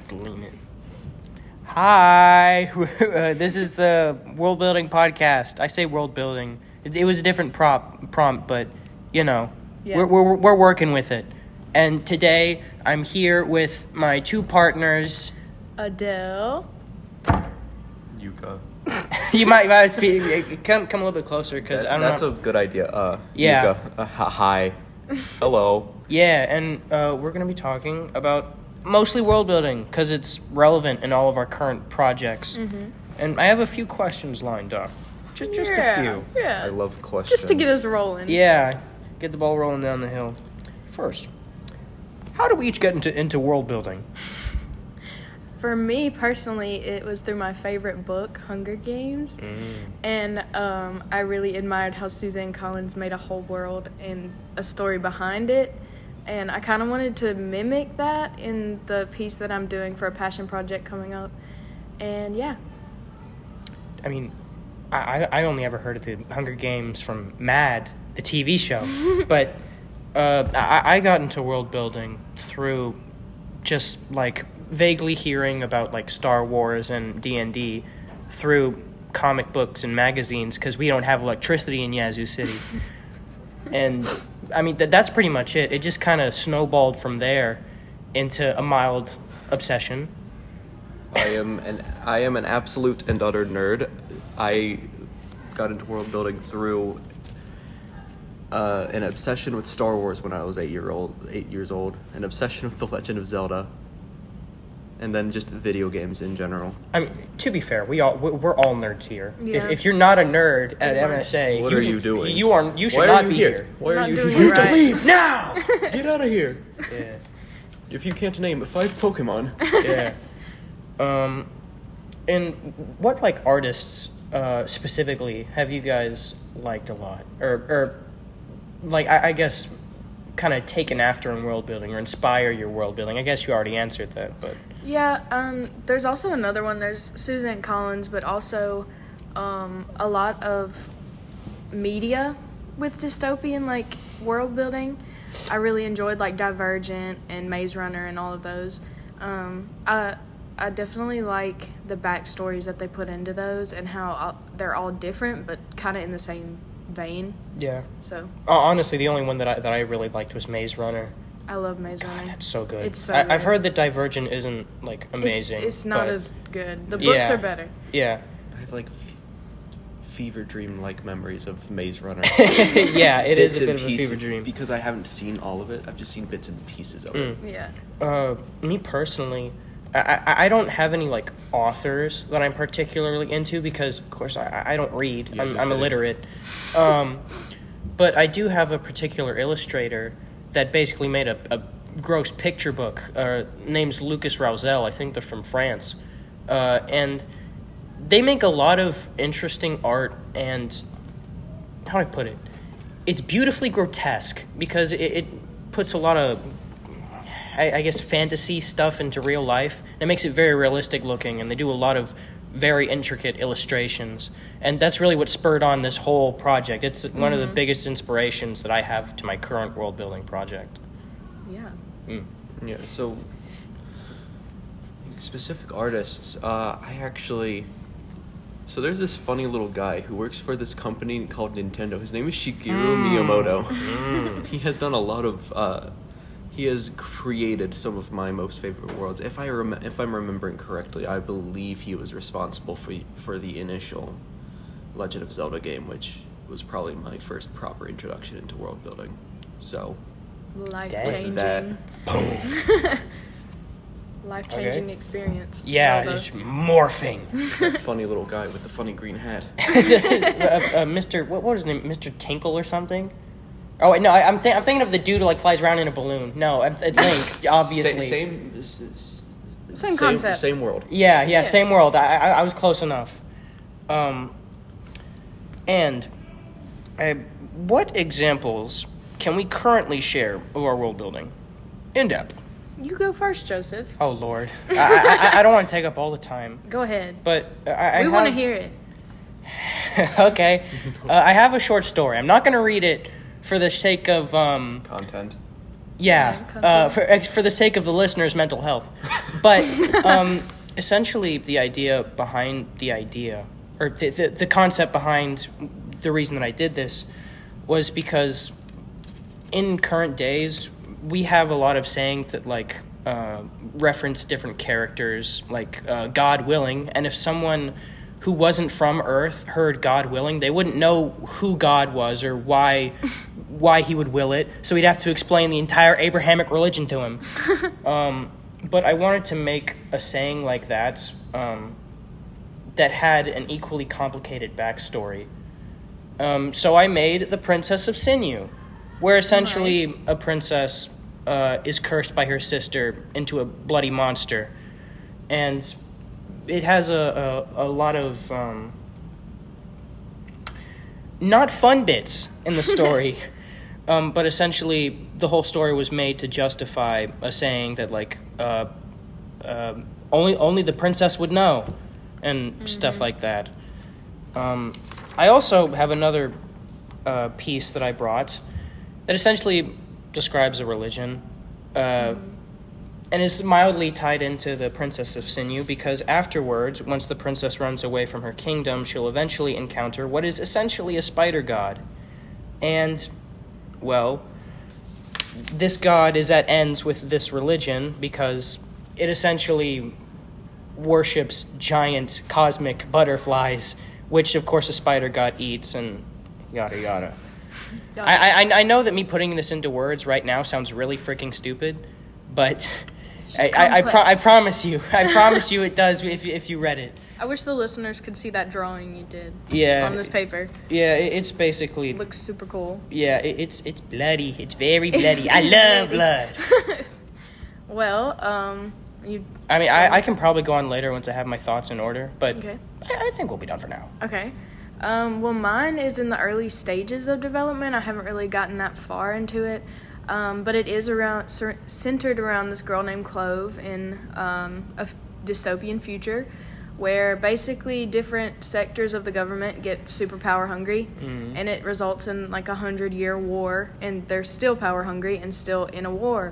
have to lean in. Hi, this is the world building podcast. I say world building. It was a different prompt, but you know, Yeah. we're working with it. And today I'm here with my two partners. Adele. Yuka. You might speak. Come a little bit closer because I don't know. That's a good idea. Yeah. Yuka. Hi. Hello. Yeah, and we're going to be talking about mostly world building because it's relevant in all of our current projects. Mm-hmm. And I have a few questions lined up. Just a few. Yeah. I love questions. Just to get us rolling. Yeah, get the ball rolling down the hill. First, how do we each get into world building? For me personally, it was through my favorite book, Hunger Games. And I really admired how Suzanne Collins made a whole world and a story behind it. And I kind of wanted to mimic that in the piece that I'm doing for a passion project coming up. And yeah. I mean, I only ever heard of the Hunger Games from Mad, the TV show. But I got into world building through just like vaguely hearing about like Star Wars and D&D through comic books and magazines because we don't have electricity in Yazoo City. And I mean that's pretty much it. It just kind of snowballed from there into a mild obsession. I am an absolute and utter nerd. I got into world building through an obsession with Star Wars when I was 8 years old, an obsession with The Legend of Zelda, and then just video games in general. I mean, to be fair, we're all nerds here. Yeah. If you're not a nerd at MSA, What are you doing? You should Why not are you be here? Why Not are you doing here? it right. Leave now. Get out of here! Yeah. If you can't name 5 Pokemon. Yeah. And what like artists specifically have you guys liked a lot, or like I guess kind of taken after in world building or inspire your world building? I guess you already answered that, but Yeah, there's also another one. There's Suzanne Collins, but also a lot of media with dystopian like world building. I really enjoyed like Divergent and Maze Runner and all of those. I definitely like the backstories that they put into those and how they're all different but kind of in the same vein. yeah. So Honestly, the only one that I really liked was Maze Runner. I love Maze God, Runner. that's so good. It's so I've good. heard that Divergent isn't like amazing. It's not but as good. The books Yeah. are better. yeah. I have like fever dream like memories of Maze Runner. Yeah, it is Bits a bit and of a pieces, fever dream. because I haven't seen all of it. I've just seen bits and pieces of it. Yeah. Me personally, I don't have any like authors that I'm particularly into because of course I don't read. Yeah, I'm illiterate. But I do have a particular illustrator that basically made a gross picture book. Name's Lucas Rausel. I think they're from France, and they make a lot of interesting art. And how do I put it? It's beautifully grotesque because it puts a lot of I guess fantasy stuff into real life. It makes it very realistic looking, and they do a lot of very intricate illustrations. And that's really what spurred on this whole project. It's one of the biggest inspirations that I have to my current world building project. Yeah. Yeah, so specific artists, so there's this funny little guy who works for this company called Nintendo. His name is Shigeru Miyamoto. He has done a lot of he has created some of my most favorite worlds. If I'm remembering correctly, I believe he was responsible for the initial Legend of Zelda game, which was probably my first proper introduction into world building. So Life-changing. that, Life-changing experience. Yeah, Zelda. it's morphing. that funny little guy with the funny green hat. Mr. What was his name? Mr. Tinkle or something? Oh wait, no, I'm thinking of the dude who like flies around in a balloon. No, I think obviously. Same concept. Same world. Yeah, same world. I was close enough. And what examples can we currently share of our world building? In depth. You go first, Joseph. Oh Lord, I don't want to take up all the time. Go ahead. But We want to hear it. Okay, I have a short story. I'm not going to read it for the sake of Content. Yeah, for the sake of the listeners' mental health. But essentially, the idea behind the idea, or the concept behind the reason that I did this, was because in current days, we have a lot of sayings that, like, reference different characters, like God willing, and if someone who wasn't from Earth heard God willing, they wouldn't know who God was or why he would will it, so we'd have to explain the entire Abrahamic religion to him. But I wanted to make a saying like that that had an equally complicated backstory. So I made the Princess of Sinew, where essentially a princess is cursed by her sister into a bloody monster. And it has a lot of not fun bits in the story. But essentially, the whole story was made to justify a saying that, like, only the princess would know, and stuff like that. I also have another piece that I brought that essentially describes a religion, and is mildly tied into the Princess of Sinew, because afterwards, once the princess runs away from her kingdom, she'll eventually encounter what is essentially a spider god. And, well, this god is at ends with this religion because it essentially worships giant cosmic butterflies, which, of course, a spider god eats, and yada yada. I know that me putting this into words right now sounds really freaking stupid, but I promise you it does if you read it. I wish the listeners could see that drawing you did on this paper. Yeah, it's basically... It looks super cool. Yeah, it's bloody. It's very bloody. I love blood. Well, I can probably go on later once I have my thoughts in order, but okay. I think we'll be done for now. Okay. Well, mine is in the early stages of development. I haven't really gotten that far into it, but it is centered around this girl named Clove in a dystopian future, where basically different sectors of the government get super power hungry, and it results in like 100-year war, and they're still power hungry and still in a war.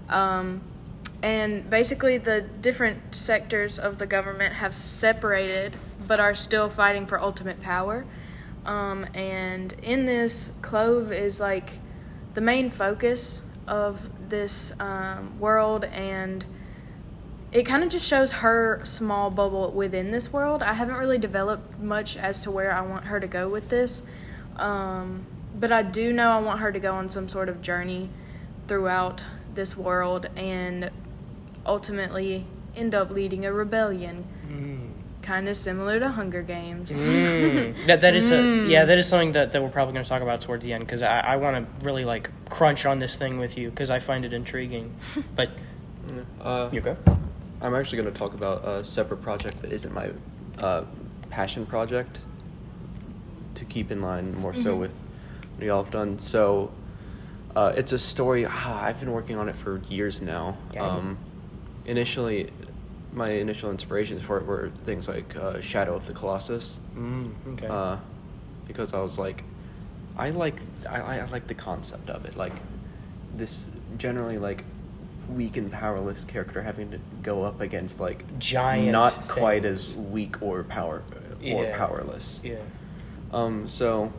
And basically the different sectors of the government have separated but are still fighting for ultimate power. And in this, Clove is like the main focus of this world, and it kind of just shows her small bubble within this world. I haven't really developed much as to where I want her to go with this, but I do know I want her to go on some sort of journey throughout this world and ultimately end up leading a rebellion. Kind of similar to Hunger Games. That is something that we're probably going to talk about towards the end, because I want to really like crunch on this thing with you because I find it intriguing. But you go. I'm actually going to talk about a separate project that isn't my passion project, to keep in line more so with what y'all have done. So it's a story. I've been working on it for years now. Initially, my initial inspirations for it were things like Shadow of the Colossus. Because I was like, I like the concept of it, like this generally like weak and powerless character having to go up against like giant, not things. Quite as weak or powerless. So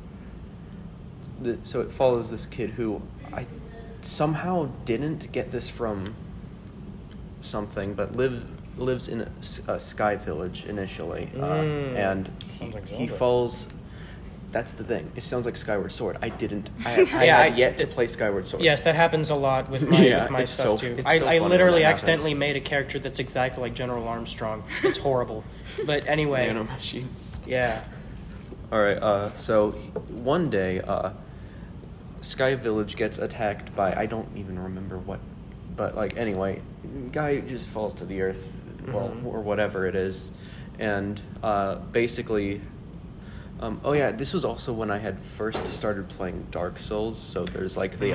it follows this kid who I somehow didn't get this from something, but lives in a sky village initially, and he falls. That's the thing. It sounds like Skyward Sword. I had yet to play Skyward Sword. Yes, that happens a lot with my stuff too. I literally accidentally made a character that's exactly like General Armstrong. It's horrible. But anyway. Nano machines. Yeah. Alright, so one day, Sky Village gets attacked by, I don't even remember what, but like anyway, guy just falls to the earth, or whatever it is, and basically... this was also when I had first started playing Dark Souls, so there's like the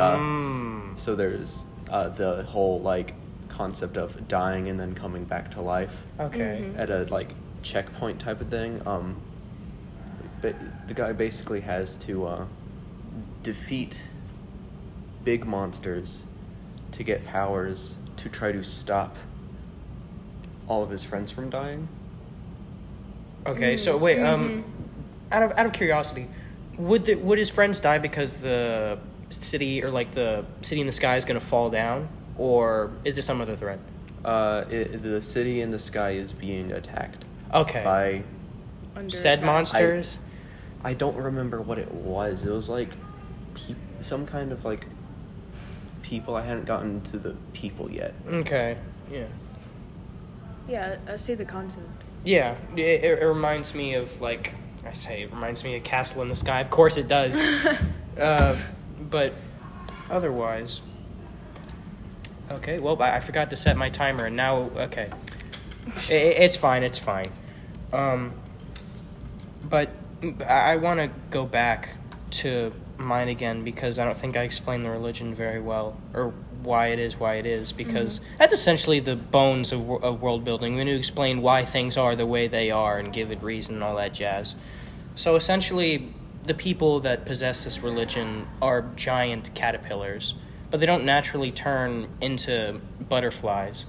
the whole like concept of dying and then coming back to life. Okay. At a like checkpoint type of thing. But the guy basically has to defeat big monsters to get powers to try to stop all of his friends from dying. Okay, so wait, out of curiosity, would his friends die because the city or like the city in the sky is going to fall down, or is there some other threat? The city in the sky is being attacked. Okay. By said monsters. I don't remember what it was. It was like some kind of like people. I hadn't gotten to the people yet. Okay. Yeah. Yeah, I see the concept. Yeah, it reminds me of, like, it reminds me of Castle in the Sky. Of course it does. But otherwise... Okay, well, I forgot to set my timer, and now, okay. It's fine. But I want to go back to mine again, because I don't think I explained the religion very well, or why it is, because that's essentially the bones of world building. We need to explain why things are the way they are and give it reason and all that jazz. So essentially, the people that possess this religion are giant caterpillars, but they don't naturally turn into butterflies.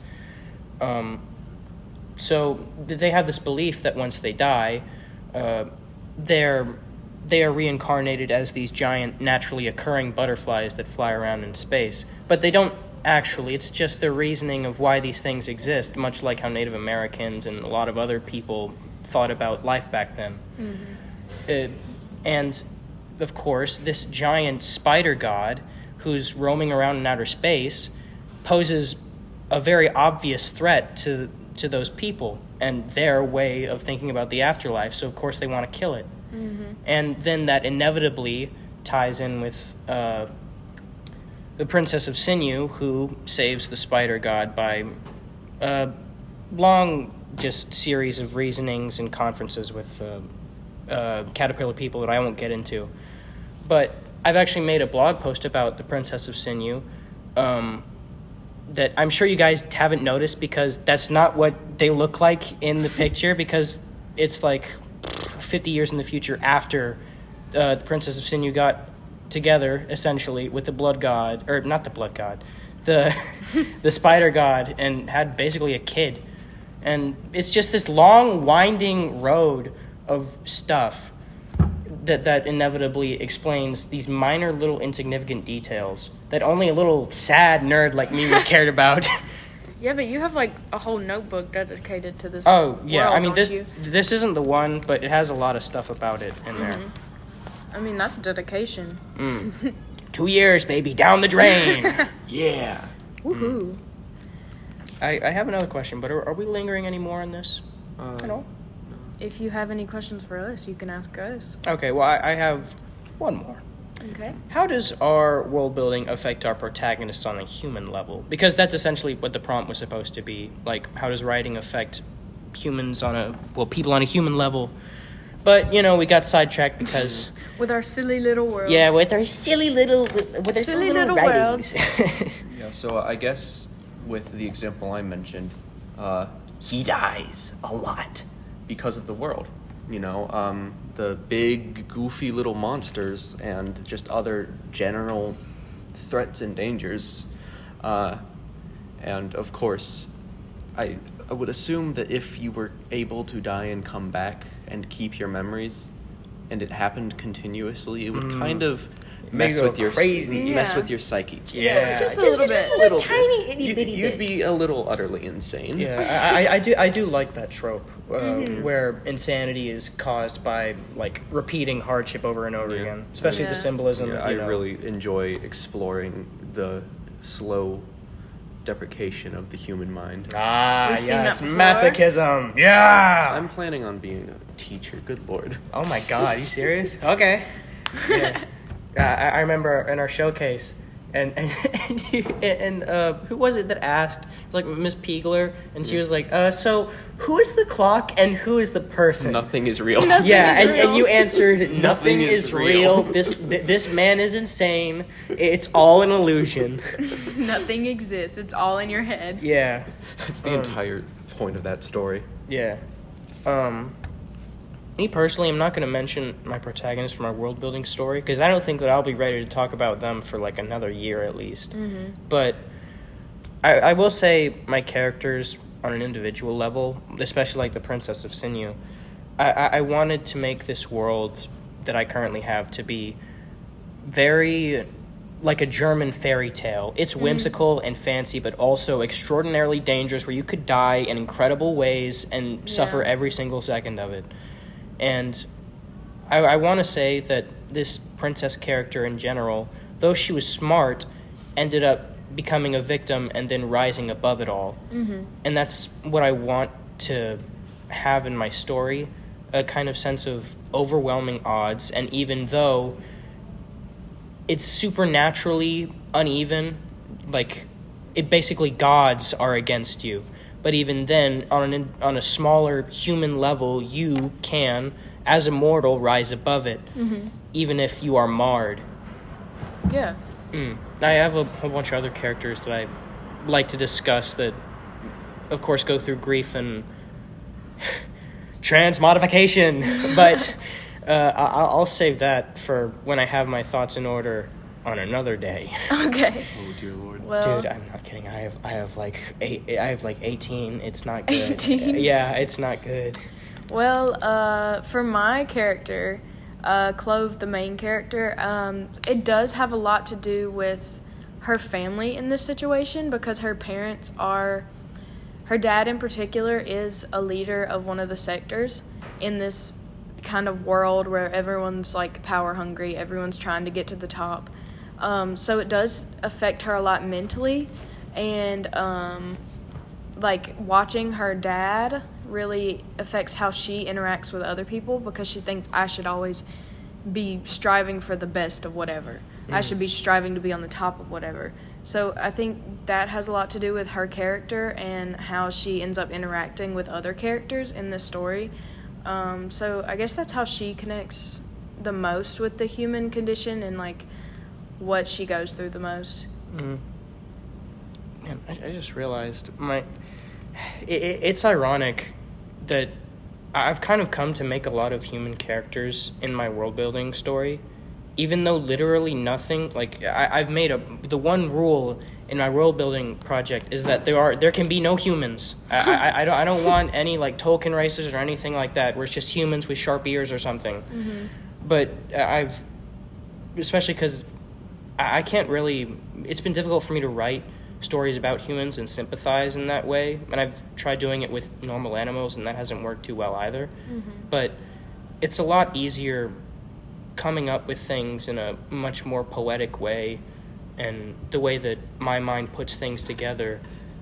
So they have this belief that once they die, they are reincarnated as these giant, naturally occurring butterflies that fly around in space. But they don't actually. It's just their reasoning of why these things exist, much like how Native Americans and a lot of other people thought about life back then. And, of course, this giant spider god who's roaming around in outer space poses a very obvious threat to those people and their way of thinking about the afterlife. So, of course, they want to kill it. And then that inevitably ties in with the Princess of Sinew, who saves the spider god by a long just series of reasonings and conferences with caterpillar people that I won't get into. But I've actually made a blog post about the Princess of Sinew that I'm sure you guys haven't noticed, because that's not what they look like in the picture, because it's like 50 years in the future after the Princess of Sinew got together, essentially, with the blood god, or not the blood god, the spider god, and had basically a kid. And it's just this long, winding road of stuff that inevitably explains these minor little insignificant details that only a little sad nerd like me would cared about. Yeah, but you have like a whole notebook dedicated to this. Oh, yeah. World, I mean, don't this isn't the one, but it has a lot of stuff about it in there. I mean, that's dedication. 2 years, baby, down the drain. Yeah. Woohoo. I have another question, but are we lingering any more on this? No. If you have any questions for us, you can ask us. Okay, well, I have one more. Okay. How does our world building affect our protagonists on a human level? Because that's essentially what the prompt was supposed to be. Like, how does writing affect humans people on a human level? But, we got sidetracked because... With our silly little worlds. Yeah, with our silly little worlds. Yeah, so I guess with the example I mentioned, he dies a lot because of the world. The big, goofy little monsters and just other general threats and dangers. And, of course, I would assume that if you were able to die and come back and keep your memories, and it happened continuously, it would kind of mess with your psyche. Yeah, just a little bit. Tiny itty bitty You'd be a little utterly insane. Yeah, I do like that trope where insanity is caused by like repeating hardship over and over again, especially the symbolism. Yeah, I really enjoy exploring the slow deprecation of the human mind. We've seen that before. Masochism. Yeah. I'm planning on being a teacher. Good Lord. Oh my God, are you serious? Okay. Yeah. I remember in our showcase, and who was it that asked? It was like Miss Piegler, and she was like, so who is the clock and who is the person? Nothing is real. And you answered, nothing is real. This man is insane. It's all an illusion. Nothing exists. It's all in your head. Yeah. That's the entire point of that story. Yeah. Me personally, I'm not going to mention my protagonist from our world building story because I don't think that I'll be ready to talk about them for like another year at least. But I will say my characters on an individual level, especially like the Princess of Sinew, I wanted to make this world that I currently have to be very like a German fairy tale. It's whimsical and fancy, but also extraordinarily dangerous, where you could die in incredible ways and suffer every single second of it. And I want to say that this princess character in general, though she was smart, ended up becoming a victim and then rising above it all. Mm-hmm. And that's what I want to have in my story, a kind of sense of overwhelming odds. And even though it's supernaturally uneven, like it basically gods are against you, but even then on a smaller human level, you can, as a mortal, rise above it, even if you are marred. Yeah. I have a whole bunch of other characters that I like to discuss that, of course, go through grief and transmodification, but I'll save that for when I have my thoughts in order on another day. Okay. Oh dear Lord. Well, Dude, I'm not kidding. I have like 18. It's not good. 18? Yeah, it's not good. Well, for my character, Clove, the main character, it does have a lot to do with her family in this situation, because her parents are... Her dad in particular is a leader of one of the sectors in this kind of world where everyone's like power hungry, everyone's trying to get to the top. So it does affect her a lot mentally, and like watching her dad really affects how she interacts with other people, because she thinks I should always be striving for the best of whatever. I should be striving to be on the top of whatever. So I think that has a lot to do with her character and how she ends up interacting with other characters in this story. So I guess that's how she connects the most with the human condition and like what she goes through the most. Man, I just realized it's ironic that I've kind of come to make a lot of human characters in my world building story, even though literally nothing, like I've made the one rule in my world building project is that there can be no humans. I don't want any like Tolkien races or anything like that where it's just humans with sharp ears or something. Mm-hmm. But especially because I can't really, it's been difficult for me to write stories about humans and sympathize in that way, and I've tried doing it with normal animals, and that hasn't worked too well either. Mm-hmm. But it's a lot easier coming up with things in a much more poetic way, and the way that my mind puts things together,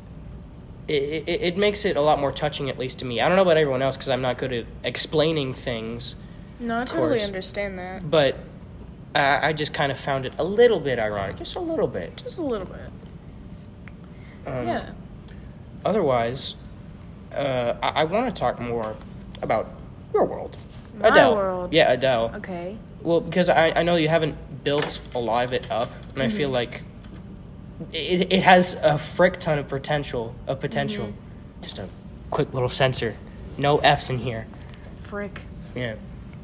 it makes it a lot more touching, at least to me. I don't know about everyone else, because I'm not good at explaining things. No, I totally understand that. But I just kind of found it a little bit ironic. Just a little bit. Just a little bit. Yeah. Otherwise, I want to talk more about your world. My Adele. world? Yeah, Adele. Okay. Well, because I know you haven't built a lot of it up, and I feel like it has a frick ton of potential. Just a quick little censor. No F's in here. Frick. Yeah.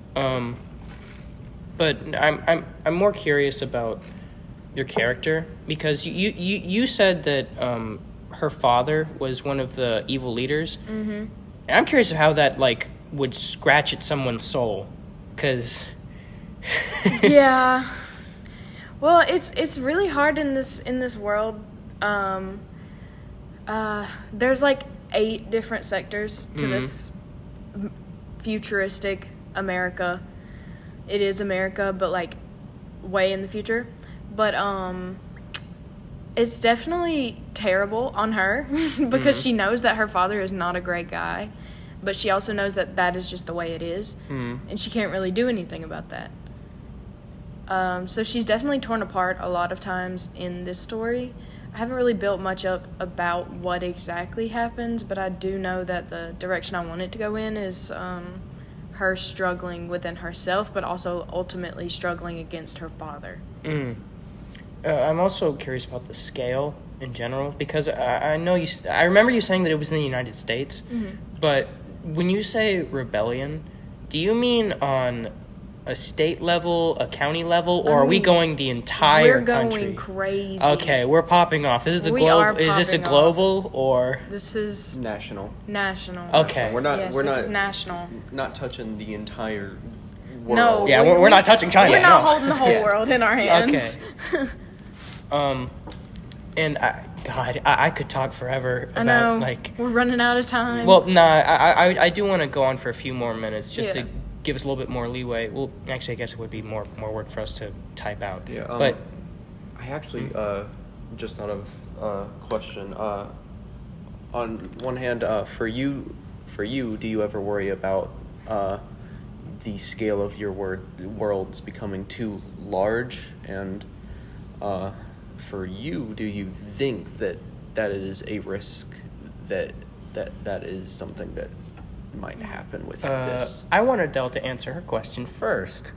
But I'm more curious about your character, because you said that her father was one of the evil leaders. Mm-hmm. And I'm curious of how that like would scratch at someone's soul, because yeah. Well, it's really hard in this world. There's like 8 different sectors to this futuristic America. It is America, but like way in the future. But it's definitely terrible on her because she knows that her father is not a great guy, but she also knows that that is just the way it is, and she can't really do anything about that. So she's definitely torn apart a lot of times in this story. I haven't really built much up about what exactly happens, but I do know that the direction I want it to go in is her struggling within herself, but also ultimately struggling against her father. I'm also curious about the scale in general, because I know I remember you saying that it was in the United States, but when you say rebellion, do you mean on a state level, a county level, or are we going the entire We're going country? crazy. Okay, we're popping off. Is this We are Is this a popping global or? This is National. national. Okay. We're not. Yes, we're this not. is national. Not touching the entire world. No. Yeah, we're not touching China. We're not no. holding the whole Yeah. world in our hands. And I could talk forever about I know. like. We're running out of time. Well, I do want to go on for a few more minutes just Yeah. to give us a little bit more leeway. Well, actually, I guess it would be more work for us to type out. Yeah. But I actually just thought of a question. On one hand, for you, do you ever worry about the scale of your worlds becoming too large? And for you, do you think that is a risk that is something that might happen with this? I want Adele to answer her question first.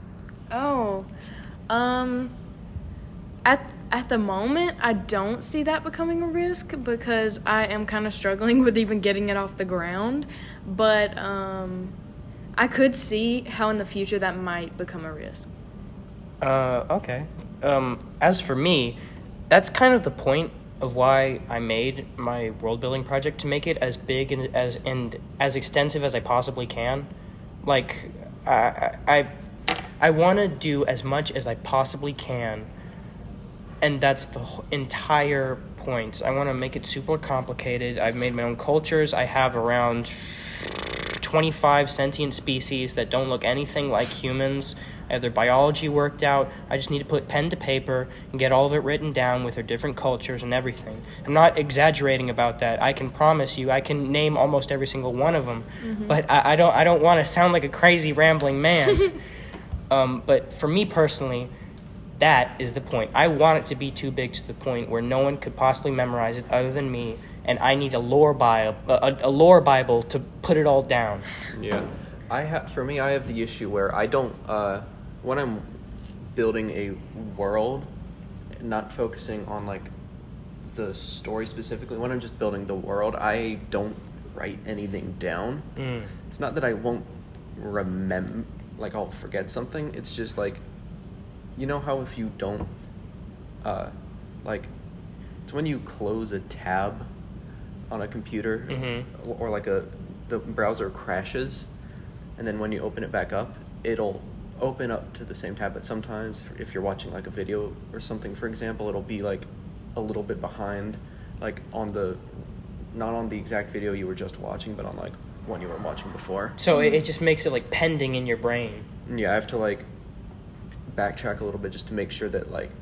At the moment, I don't see that becoming a risk because I am kind of struggling with even getting it off the ground. But I could see how in the future that might become a risk. Okay. As for me, that's kind of the point of why I made my world building project, to make it as big and as extensive as I possibly can. Like, I want to do as much as I possibly can, and that's the entire point. I want to make it super complicated. I've made my own cultures. I have around 25 sentient species that don't look anything like humans. I have their biology worked out. I just need to put pen to paper and get all of it written down with their different cultures and everything. I'm not exaggerating about that. I can promise you I can name almost every single one of them. Mm-hmm. But I don't want to sound like a crazy rambling man. But for me personally, that is the point. I want it to be too big to the point where no one could possibly memorize it other than me, and I need a lore Bible to put it all down. Yeah. For me, I have the issue where I don't, when I'm building a world, not focusing on like the story specifically, when I'm just building the world, I don't write anything down. It's not that I won't remember, like I'll forget something. It's just like, you know how if you don't, like, it's when you close a tab on a computer, mm-hmm. or like the browser crashes, and then when you open it back up, it'll open up to the same tab, but sometimes if you're watching like a video or something, for example, it'll be like a little bit behind, like not on the exact video you were just watching, but on like one you were watching before. So it just makes it like pending in your brain. Yeah, I have to like backtrack a little bit just to make sure that like,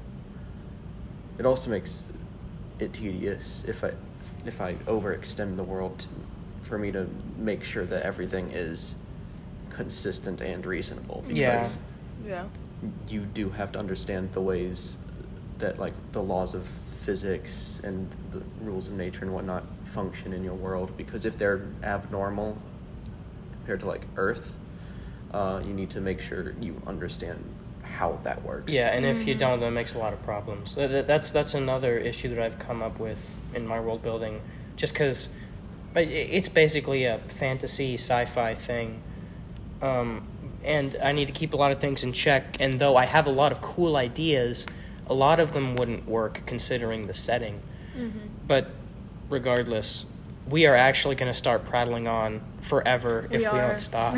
it also makes it tedious if I overextend the world for me to make sure that everything is consistent and reasonable, because yeah, you do have to understand the ways that like the laws of physics and the rules of nature and whatnot function in your world, because if they're abnormal compared to like Earth, you need to make sure you understand how that works. Yeah, and if you don't, that makes a lot of problems. That's another issue that I've come up with in my world building, just because it's basically a fantasy sci-fi thing. And I need to keep a lot of things in check, and though I have a lot of cool ideas, a lot of them wouldn't work considering the setting. Mm-hmm. But regardless, we are actually going to start prattling on forever if we don't stop.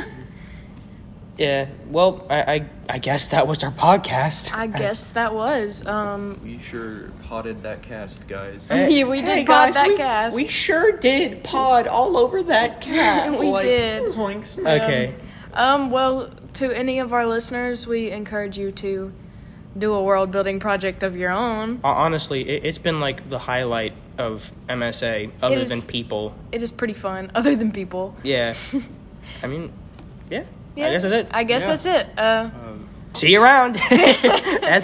Yeah, well, I guess that was our podcast. I guess that was. We sure potted that cast, guys. Yeah, we did pod that cast. We sure did pod all over that cast. We did. Thanks, man. Okay. Well, to any of our listeners, we encourage you to do a world building project of your own. Honestly, it's been like the highlight of MSA, other than people. It is pretty fun, other than people. Yeah. I mean, yeah. I guess that's it. That's it. See you around. That's